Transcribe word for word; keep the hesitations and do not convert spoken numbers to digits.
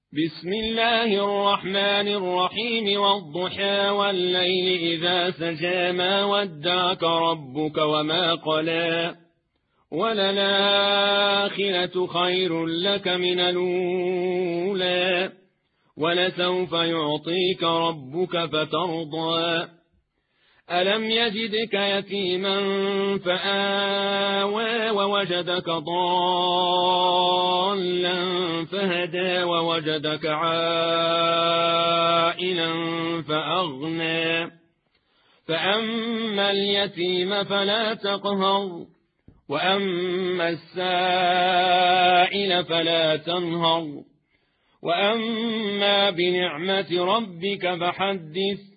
بسم الله الرحمن الرحيم والضحى والليل إذا سجى ما ودعك ربك وما قلى وللآخرة خير لك من الأولى ولسوف يعطيك ربك فترضى ألم يجدك يتيما فآوى ووجدك ضالا فهدى ووجدك عائلا فأغنى فأما اليتيم فلا تقهر وأما السائل فلا تنهر وأما بنعمة ربك فحدث